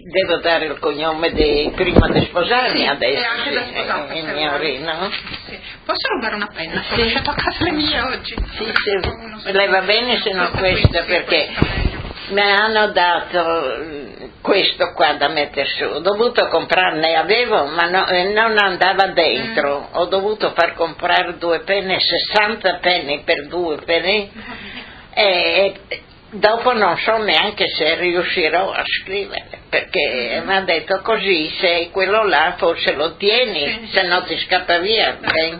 devo dare il cognome prima di sposarmi, sì, adesso. E anche da sposata. Il mio Rino. Sì. Posso rubare una penna? Ho Sì. lasciato a casa le mie oggi. Sì, le va bene se non questa, perché mi hanno dato questo qua da mettere su, ho dovuto comprarne, avevo ma non andava dentro, ho dovuto far comprare 2 penne, 60 penny per 2 penny e dopo non so neanche se riuscirò a scrivere, perché mi ha detto così, se quello là forse lo tieni, se no ti scappa via,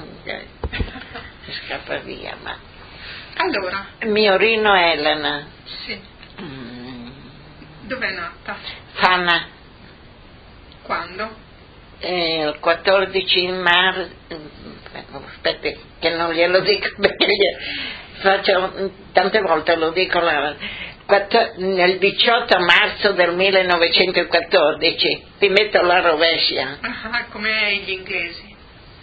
ti scappa via, ma allora mio Rino Elena. sì. Dov'è nata? Fana. Quando? Il 14 marzo, aspetti che non glielo dico perché faccio, tante volte lo dico nel 18 marzo del 1914, ti metto la rovescia. Come gli inglesi.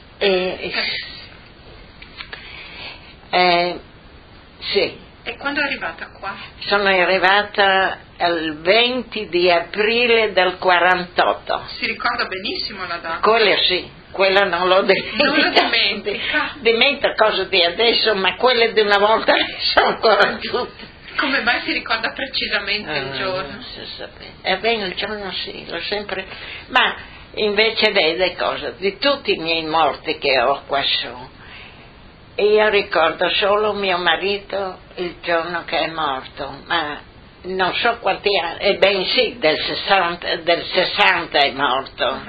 Sì. E quando è arrivata qua? Sono arrivata il 20 di aprile del 48. Si ricorda benissimo la data? Quella sì, quella non l'ho dimentica. Non lo dimentica? Dimentico cose di adesso, ma quelle di una volta sono ancora tutte. Come mai si ricorda precisamente il giorno? Non si sapeva. Bene, il giorno sì, l'ho sempre... Ma invece vede cosa, di tutti i miei morti che ho qua su, io ricordo solo mio marito il giorno che è morto, ma non so quanti anni, sì, del 60 è morto.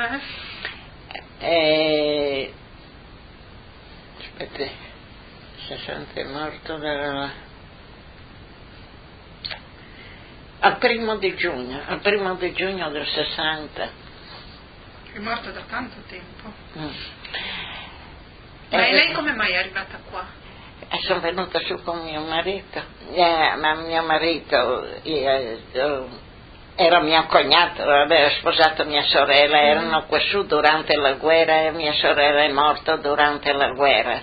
Aspetta, 60 è morto al 1 di giugno del 60. È morto da tanto tempo. Ma e lei come mai è arrivata qua? Sono venuta su con mio marito, ma mio marito era mio cognato, aveva sposato mia sorella, erano qua su durante la guerra e mia sorella è morta durante la guerra,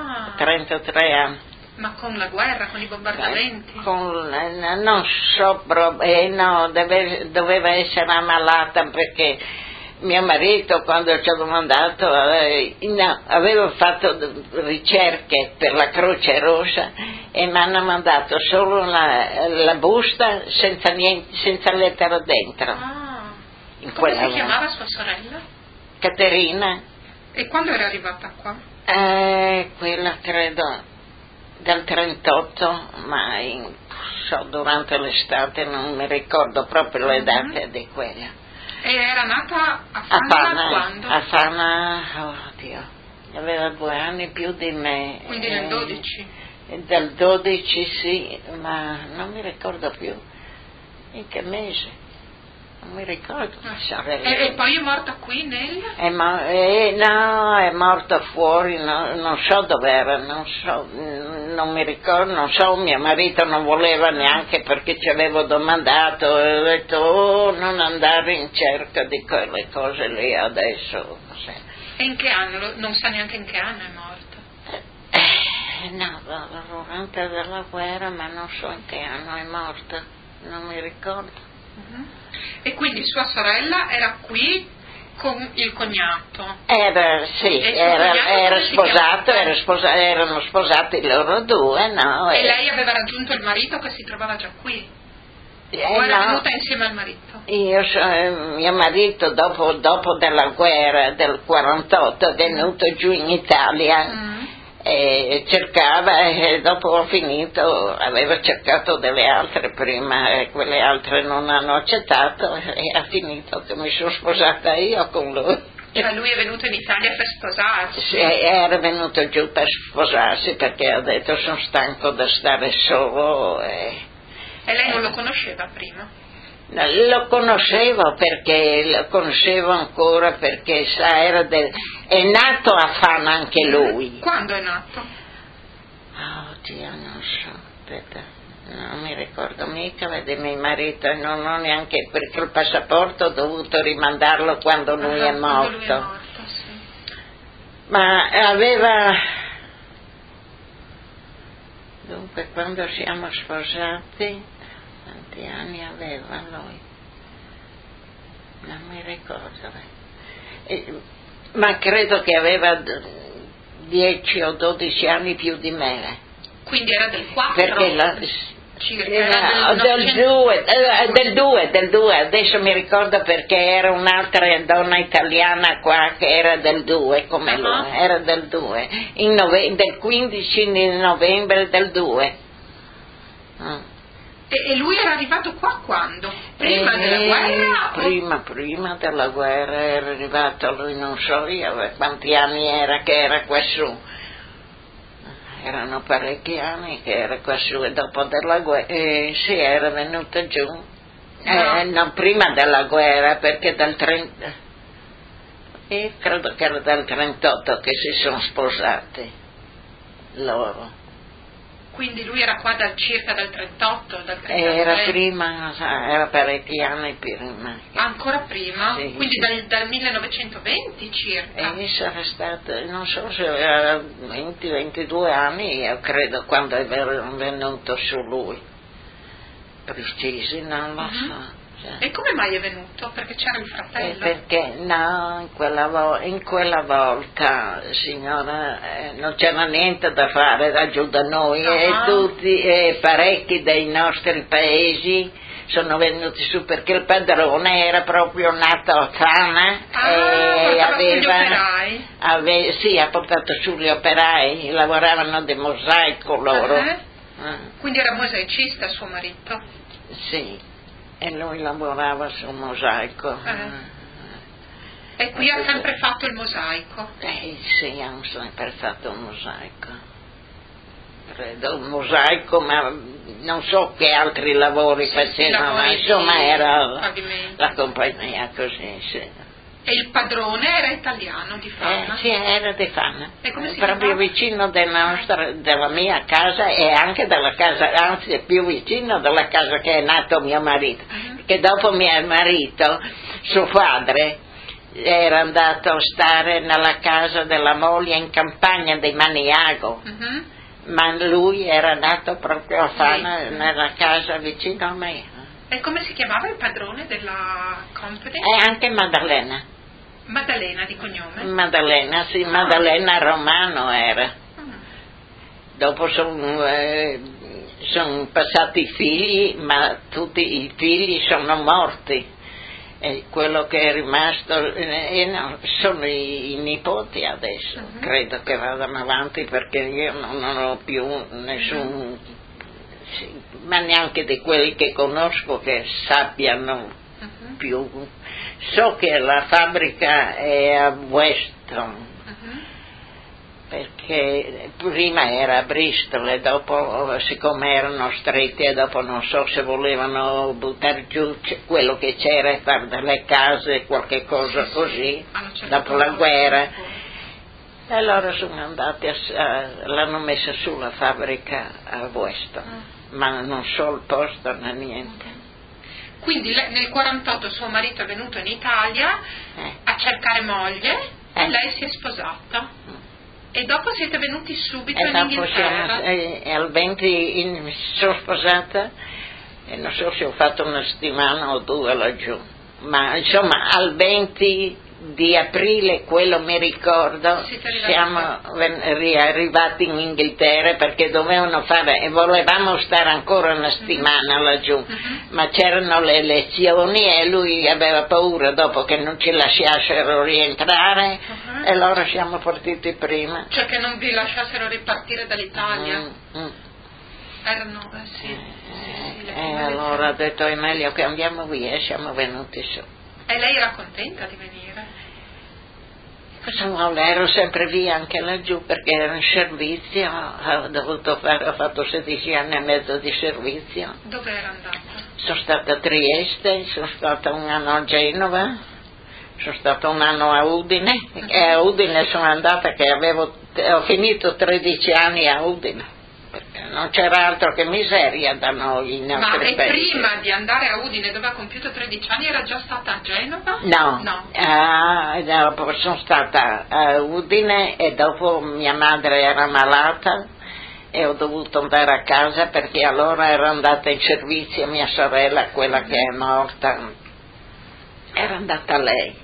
33 anni. Ma con la guerra, con i bombardamenti? Non so, no, doveva essere ammalata perché mio marito quando ci ho domandato avevo fatto ricerche per la Croce Rossa e mi hanno mandato solo la busta senza lettera dentro. Come si chiamava sua sorella? Caterina. E quando era arrivata qua? Quella credo del 38, ma durante l'estate non mi ricordo proprio le date di quella. E era nata a Fana quando? A Fana, oddio, aveva 2 anni più di me. Quindi nel 12? Del 12 sì, ma non mi ricordo più in che mese, non mi ricordo. E poi è morta qui nel? No, è morta fuori, non so dov'era, non mi ricordo, non so, mio marito non voleva neanche perché ci avevo domandato, ho detto non andare in cerca di quelle cose lì adesso. E in che anno? Non sa neanche in che anno è morta? No, durante la guerra, ma non so in che anno è morta, non mi ricordo. E quindi sua sorella era qui con il cognato? Era sposato, erano sposati loro due, no? E lei aveva raggiunto il marito che si trovava già qui? O era venuta insieme al marito? Mio marito dopo della guerra del 48 è venuto giù in Italia e cercava, e dopo ho finito, aveva cercato delle altre prima e quelle altre non hanno accettato e ha finito che mi sono sposata io con lui. Cioè lui è venuto in Italia per sposarsi? Sì, era venuto giù per sposarsi perché ha detto sono stanco da stare solo. E lei non lo conosceva prima? Lo conoscevo ancora perché sa, è nato a Fana anche lui. Quando è nato? Oddio, non so, aspetta, non mi ricordo mica, vedi mio marito, non ho neanche, perché il passaporto ho dovuto rimandarlo quando lui è morto. Lui è morto, sì. Ma aveva, dunque quando siamo sposati, quanti anni aveva lui? Non mi ricordo. Ma credo che aveva 10 o 12 anni più di me. Quindi era del 4? Perché circa, era del 2, adesso mi ricordo perché era un'altra donna italiana qua che era del 2 come lui, era del 2, del 15 di novembre del 2. E lui era arrivato qua quando? Prima della guerra? Prima della guerra era arrivato, lui non so io quanti anni era che era qua su. Erano parecchi anni che era qua su e dopo della guerra, sì, era venuto giù. No, prima della guerra, perché dal 30, credo che era dal 38 che si sono sposati loro. Quindi lui era qua circa dal 38, dal 36? Era prima, era parecchi anni prima. Ancora prima? Sì, quindi sì. Dal 1920 circa? Sarà stato, non so se era 20-22 anni, io credo, quando è venuto su lui. Precisi, non lo so. E come mai è venuto? Perché c'era il fratello? Perché no, in quella volta, signora, non c'era niente da fare da giù da noi e parecchi dei nostri paesi sono venuti su perché il padrone era proprio nato a Fana e ha portato su gli operai, lavoravano di mosaico loro. Quindi era mosaicista suo marito? Sì. E lui lavorava sul mosaico. E qui ha sempre fatto il mosaico? Sì, ha sempre fatto il mosaico. Credo un mosaico, ma non so che altri lavori facevano, ma insomma era la compagnia così, sì. E il padrone era italiano di Fana? Sì, era di Fana. E come si proprio chiamava? vicino della mia casa e anche della casa, anzi è più vicino della casa che è nato mio marito. Che dopo mio marito, suo padre, era andato a stare nella casa della moglie in campagna di Maniago. Ma lui era nato proprio a Fana, nella casa vicino a me. E come si chiamava il padrone della company? Anche Maddalena. Maddalena di cognome? Maddalena, sì, Maddalena Romano era. Dopo sono passati i figli, ma tutti i figli sono morti. E quello che è rimasto sono i nipoti adesso. Credo che vadano avanti perché io non ho più nessun... ma neanche di quelli che conosco che sappiano più. So che la fabbrica è a Weston, perché prima era a Bristol e dopo, siccome erano stretti e dopo non so se volevano buttare giù quello che c'era e fare delle case, qualche cosa così, dopo la guerra. E allora sono andati, l'hanno messa su la fabbrica a Weston, ma non so il posto né niente. Quindi nel 48 suo marito è venuto in Italia a cercare moglie e lei si è sposata. E dopo siete venuti subito in Inghilterra? Al 20 mi sono sposata e non so se ho fatto una settimana o due laggiù, ma insomma al 20 di aprile, quello mi ricordo, siamo arrivati in Inghilterra perché dovevano fare e volevamo stare ancora una settimana laggiù, ma c'erano le elezioni e lui aveva paura dopo che non ci lasciassero rientrare e allora siamo partiti prima. Cioè che non vi lasciassero ripartire dall'Italia? Erano, allora ho detto è meglio che andiamo via e siamo venuti su. E lei era contenta di venire? No, ero sempre via anche laggiù perché ero in servizio, ho fatto 16 anni e mezzo di servizio. Dove era andata? Sono stata a Trieste, sono stata un anno a Genova, sono stata un anno a Udine e a Udine sono andata che ho finito 13 anni a Udine. Perché non c'era altro che miseria da noi in altri paesi. Ma prima di andare a Udine dove ha compiuto 13 anni era già stata a Genova? No. Dopo sono stata a Udine e dopo mia madre era malata e ho dovuto andare a casa perché allora era andata in servizio mia sorella, quella che è morta. Era andata lei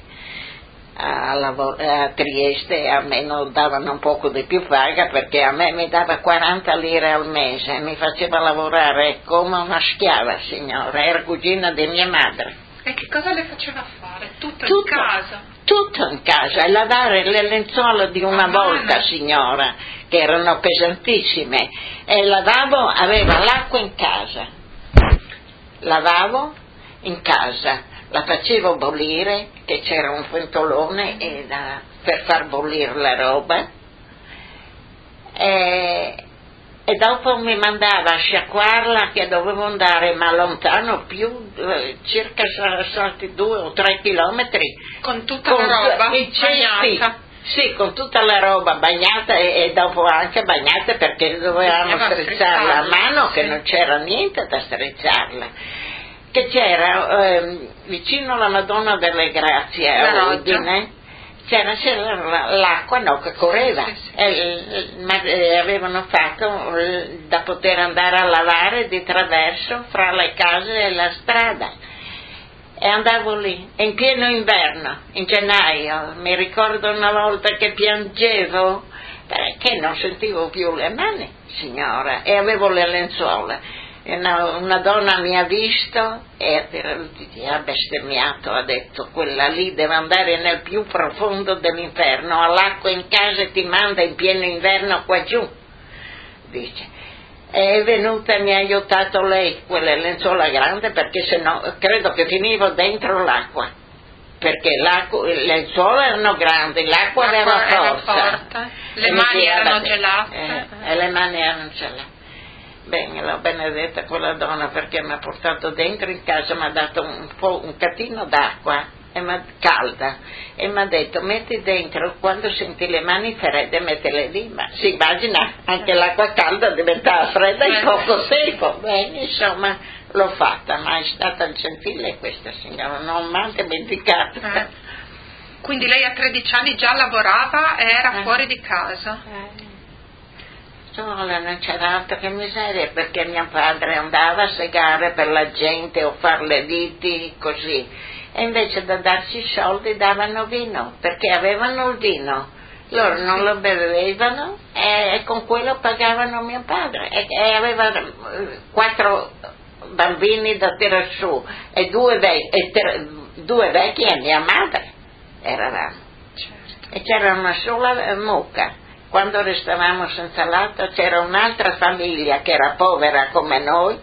a Trieste e almeno davano un poco di più paga, perché a me mi dava 40 lire al mese, mi faceva lavorare come una schiava, signora, era cugina di mia madre. E che cosa le faceva fare? Tutto in casa? Tutto in casa, e lavare le lenzuola di una volta, signora, che erano pesantissime, e lavavo, aveva l'acqua in casa, lavavo in casa, la facevo bollire, che c'era un pentolone per far bollire la roba, e dopo mi mandava a sciacquarla, che dovevo andare ma lontano, più circa 2 o 3 chilometri, con tutta la roba bagnata. Sì, con tutta la roba bagnata e dopo anche bagnata, perché dovevamo strizzarla a mano, che non c'era niente da strizzarla, che c'era vicino alla Madonna delle Grazie a Udine, c'era l'acqua che correva, ma avevano fatto da poter andare a lavare di traverso fra le case e la strada, e andavo lì in pieno inverno, in gennaio. Mi ricordo una volta che piangevo perché non sentivo più le mani, signora, e avevo le lenzuola. Una donna mi ha visto e ha bestemmiato, ha detto: quella lì deve andare nel più profondo dell'inferno, ha l'acqua in casa e ti manda in pieno inverno qua giù, dice. È venuta e mi ha aiutato lei, quella lenzuola grande, perché sennò credo che finivo dentro l'acqua, perché le lenzuola erano grandi, l'acqua aveva forza, le mani erano gelate, e le mani erano gelate. Bene, l'ho benedetta quella donna, perché mi ha portato dentro in casa, mi ha dato un catino d'acqua calda e mi ha detto: metti dentro, quando senti le mani fredde mettele lì. Ma si immagina, anche l'acqua calda diventava fredda in poco tempo. Bene, insomma, l'ho fatta, ma è stata gentile questa signora, non ho mai dimenticato. Quindi lei a 13 anni già lavorava e era fuori di casa? Sola, non c'era altro che miseria, perché mio padre andava a segare per la gente o fare le liti, così, e invece da darci soldi davano vino, perché avevano il vino, loro non lo bevevano e con quello pagavano mio padre, e aveva 4 bambini da tirare su e 2 vecchi e mia madre eravamo, e c'era una sola mucca. Quando restavamo senza latte c'era un'altra famiglia che era povera come noi,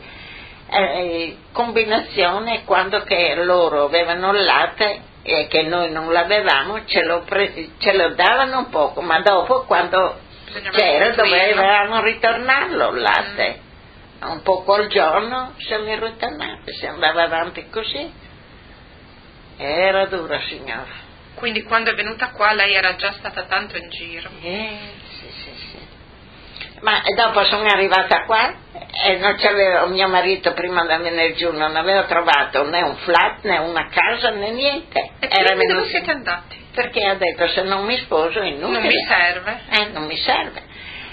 combinazione, quando che loro avevano il latte e che noi non l'avevamo, ce lo davano un poco, ma dopo, quando c'era, dovevamo ritornarlo il latte, un poco al giorno se ne ritornava, si andava avanti così. Era dura, signora. Quindi quando è venuta qua lei era già stata tanto in giro. Sì. Ma dopo sono arrivata qua e non c'aveva, mio marito prima di venire giù non aveva trovato né un flat né una casa né niente. E quindi dove siete andati? Perché ha detto: se non mi sposo è inutile. Non mi serve. Non mi serve.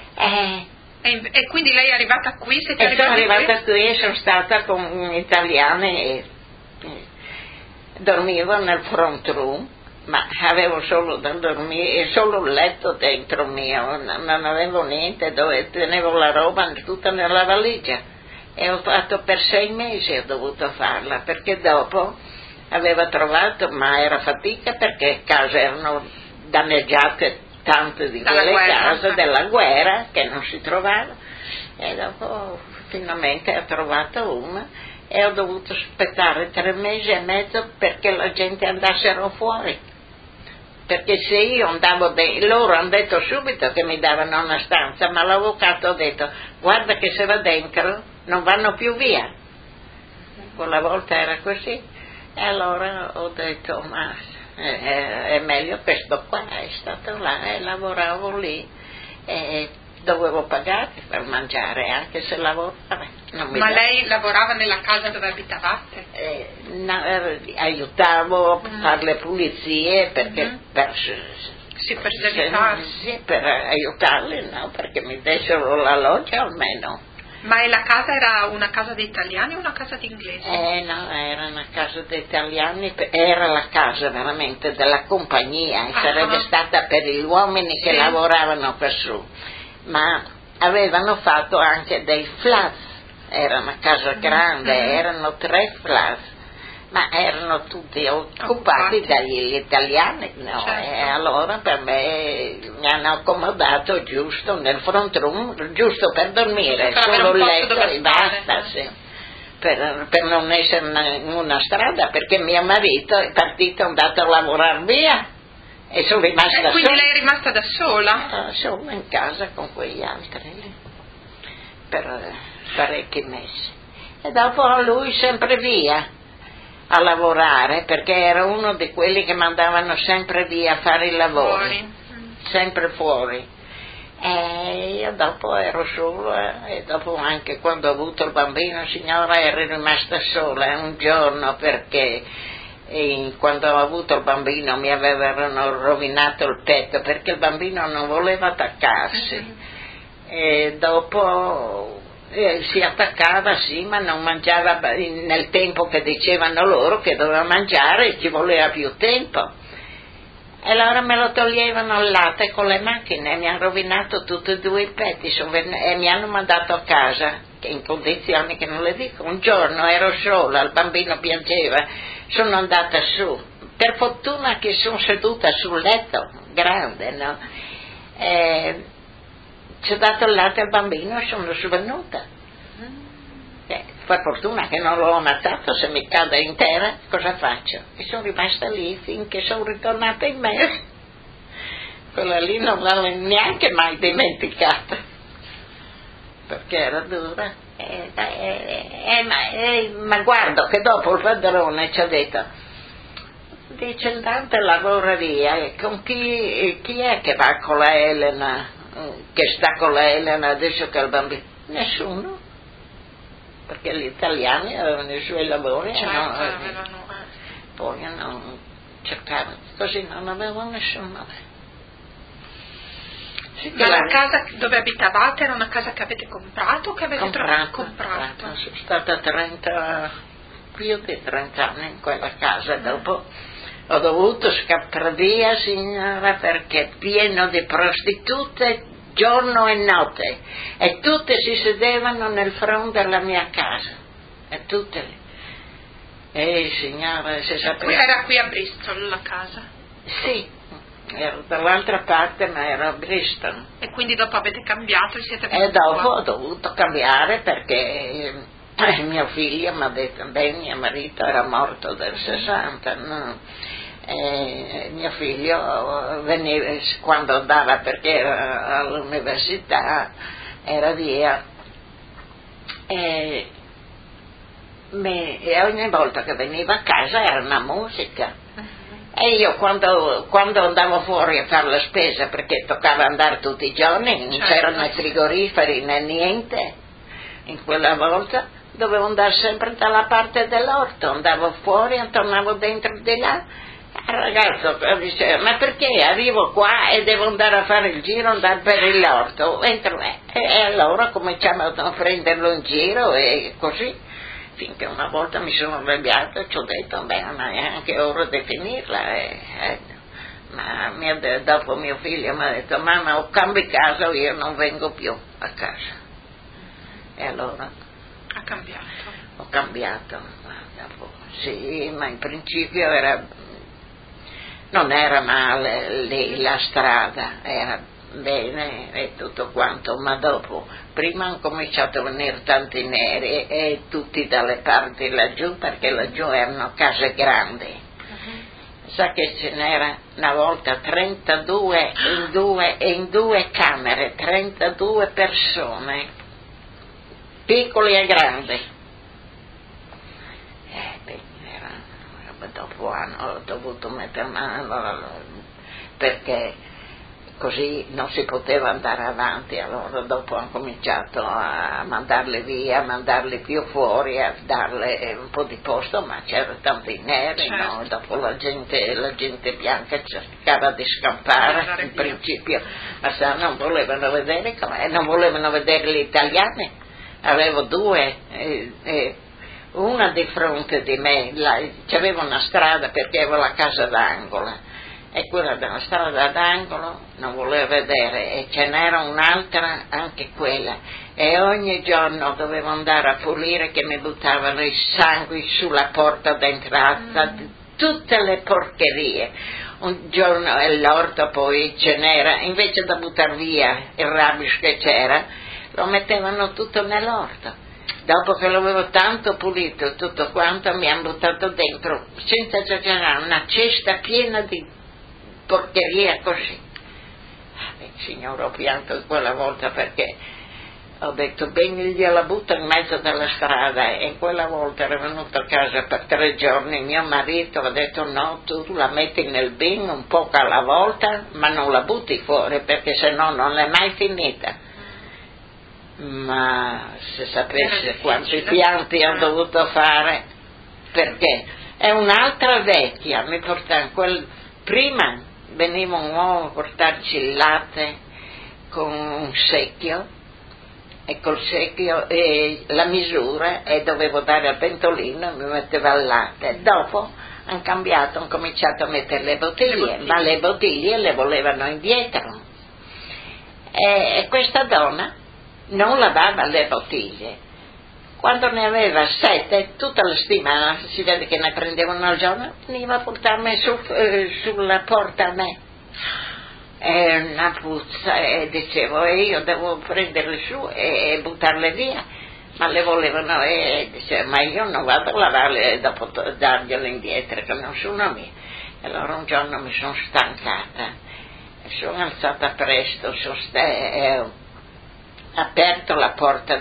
E quindi lei è arrivata qui? Sono arrivata qui e sono stata con italiani e dormivo nel front room, ma avevo solo da dormire, solo un letto dentro mio, non avevo niente, dove tenevo la roba tutta nella valigia, e ho fatto per 6 mesi, ho dovuto farla, perché dopo aveva trovato, ma era fatica, perché case erano danneggiate, tante di quelle case della guerra che non si trovava, e dopo finalmente ho trovato una e ho dovuto aspettare 3 mesi e mezzo perché la gente andassero fuori. Perché se io andavo loro hanno detto subito che mi davano una stanza, ma l'avvocato ha detto: guarda che se va dentro non vanno più via. Quella volta era così, e allora ho detto: ma è meglio che sto qua. È stato là e lavoravo lì e dovevo pagare per mangiare, anche se lavorava. Ma lei lavorava nella casa dove abitavate? Aiutavo a fare le pulizie, perché per servitarsi. Sì, per aiutarli, no? Perché mi dessero la loggia almeno. Ma la casa era una casa di italiani o una casa di inglesi? No, era una casa di italiani, era la casa veramente della compagnia e sarebbe stata per gli uomini che lavoravano per su, ma avevano fatto anche dei flats, era una casa grande, erano 3 flats, ma erano tutti occupati dagli italiani, no? Certo. E allora per me mi hanno accomodato giusto nel front room, giusto per dormire, solo il letto e basta, sì. Per non essere in una strada, perché mio marito è partito, è andato a lavorare via e sono rimasta sola. Quindi lei è rimasta da sola? Sono in casa con quegli altri lì, per parecchi mesi. E dopo lui sempre via a lavorare, perché era uno di quelli che mandavano sempre via a fare i lavori, sempre fuori. E io dopo ero sola e dopo anche quando ho avuto il bambino, signora, ero rimasta sola un giorno perché quando ho avuto il bambino mi avevano rovinato il petto perché il bambino non voleva attaccarsi e dopo si attaccava sì, ma non mangiava nel tempo che dicevano loro che doveva mangiare, ci voleva più tempo e allora me lo toglievano il latte con le macchine e mi hanno rovinato tutti e 2 i petti e mi hanno mandato a casa in condizioni che non le dico. Un giorno ero sola, il bambino piangeva, sono andata su, per fortuna che sono seduta sul letto grande, no? Ci ho dato il latte al bambino e sono svenuta. Per fortuna che non l'ho ammazzato, se mi cade intera cosa faccio? E sono rimasta lì finché sono ritornata in me. Quella lì non l'avevo neanche mai dimenticata, perché era dura. Ma guardo che dopo il padrone ci ha detto, dice intanto lavora via, e con chi è che va con la Elena, che sta con la Elena adesso che ha il bambino? Nessuno, perché gli italiani avevano i suoi lavori, poi non cercavano, così non avevano nessuno. Sì, ma la casa dove abitavate era una casa che avete comprato o che avete comprato? Sono stata più di 30 anni in quella casa, dopo ho dovuto scappare via, signora, perché pieno di prostitute giorno e notte e tutte si sedevano nel fronte della mia casa e tutte signora, se sapeva. Era qui a Bristol la casa? Sì, ero dall'altra parte, ma ero a Bristol. E quindi dopo avete cambiato e siete venuti dopo qua? Ho dovuto cambiare perché mio figlio mi ha detto, mio marito era morto del 60, no? Mio figlio veniva quando andava, perché era all'università, era via e ogni volta che veniva a casa era una musica. E io quando andavo fuori a fare la spesa, perché toccava andare tutti i giorni, non c'erano i frigoriferi né niente, in quella volta dovevo andare sempre dalla parte dell'orto, andavo fuori e tornavo dentro di là. Il ragazzo diceva, ma perché arrivo qua e devo andare a fare il giro, andare per l'orto? E allora cominciamo a prenderlo in giro e così, finché una volta mi sono arrabbiata e ci ho detto, non è neanche ora di finirla. Ma dopo mio figlio mi ha detto, mamma, o cambi casa o io non vengo più a casa. E allora ha cambiato. Ho cambiato. Sì, ma in principio non era male lì la strada, era bene e tutto quanto, ma dopo prima hanno cominciato a venire tanti neri e tutti dalle parti laggiù, perché laggiù erano case grandi. Sa che ce n'era una volta 32 in due camere, 32 persone, piccoli e grandi. Dopo hanno dovuto mettere mano, perché così non si poteva andare avanti, allora dopo hanno cominciato a mandarle via, a mandarle più fuori, a darle un po' di posto, ma c'erano tanti neri, certo. No? Dopo la gente bianca cercava di scappare, in principio non volevano vedere gli italiani, avevo due, una di fronte di me, c'avevo una strada perché avevo la casa d'angolo, e quella della strada d'angolo non voleva vedere, e ce n'era un'altra anche quella, e ogni giorno dovevo andare a pulire che mi buttavano i sangui sulla porta d'entrata, tutte le porcherie. Un giorno l'orto poi ce n'era, invece da buttare via il rubbish che c'era, lo mettevano tutto nell'orto. Dopo che l'avevo tanto pulito tutto quanto, mi hanno buttato dentro, senza esagerare, una cesta piena di porcheria così. Signore, ho pianto quella volta perché ho detto bene, gliela butto in mezzo della strada, e quella volta ero venuto a casa per 3 giorni, mio marito ha detto no, tu la metti nel bin un po' alla volta, ma non la butti fuori perché sennò non è mai finita. Ma se sapesse quanti pianti ho dovuto fare, perché è un'altra vecchia, mi portava prima veniva un uomo a portarci il latte con un secchio, e col secchio e la misura, e dovevo dare al pentolino, mi metteva il latte. Dopo hanno cambiato, hanno cominciato a mettere le bottiglie, ma le bottiglie le volevano indietro, e questa donna non lavava le bottiglie. Quando ne aveva 7, tutta la settimana, si vede che ne prendevano al giorno, veniva a portarmi sulla porta a me. È una puzza, e dicevo, io devo prenderle su e buttarle via, ma le volevano, e dicevo, ma io non vado a lavarle e dopo dargliele indietro, che non sono mie. E allora un giorno mi sono stancata, sono alzata presto, ho aperto la porta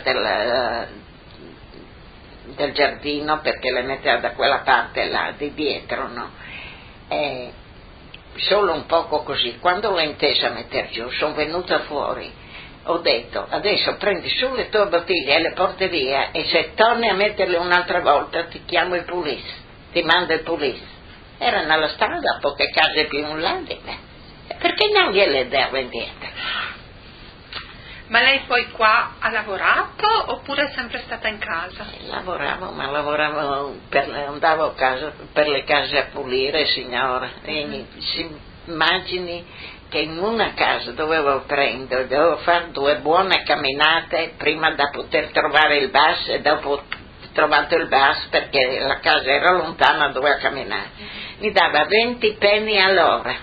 del giardino, perché le metteva da quella parte là di dietro, no? E solo un poco così, quando l'ho intesa mettere giù, sono venuta fuori, ho detto adesso prendi su le tue bottiglie e le porti via, e se torni a metterle un'altra volta ti chiamo il police, ti mando il police. Era nella strada a poche case più in là di me, perché non gliele davo indietro. Ma lei poi qua ha lavorato oppure è sempre stata in casa? Lavoravo, ma andavo a casa, per le case a pulire, signora. Si immagini che in una casa dovevo fare 2 buone camminate prima da poter trovare il bus, e dopo trovato il bus, perché la casa era lontana, dovevo camminare. Mi dava 20 penny all'ora.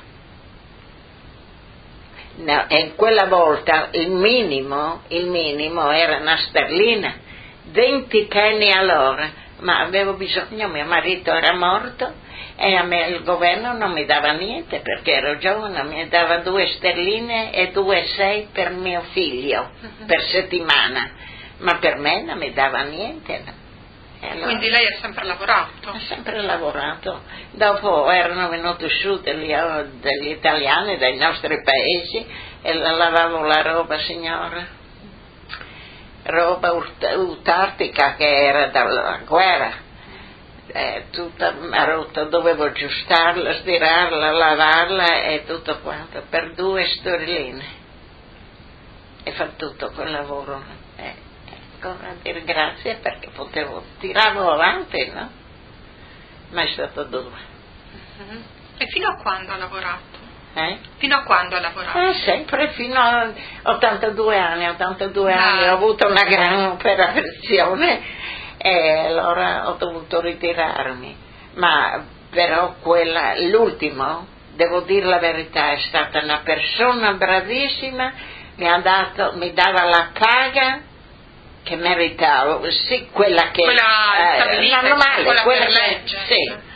No, e quella volta il minimo era una sterlina, 20 penny all'ora, ma avevo bisogno, mio marito era morto, e a me il governo non mi dava niente perché ero giovane, mi dava 2 sterline e 2,6 per mio figlio per settimana, ma per me non mi dava niente. Allora, quindi lei ha sempre lavorato? Ha sempre lavorato. Dopo erano venuti su degli italiani dai nostri paesi, e lavavo la roba, signora, roba autartica che era dalla guerra, tutta rotta, dovevo aggiustarla, stirarla, lavarla e tutto quanto per 2 sterline, e fa tutto quel lavoro. A dire grazie perché tiravo avanti, no? Ma è stato duro. E fino a quando ha lavorato? Fino a quando ha lavorato? Sempre fino a 82 anni. Ho avuto una gran operazione, e allora ho dovuto ritirarmi, ma però l'ultimo, devo dire la verità, è stata una persona bravissima, mi dava la paga che meritavo, sì, quella che stabilita, normale, quella quella per che, legge. sì,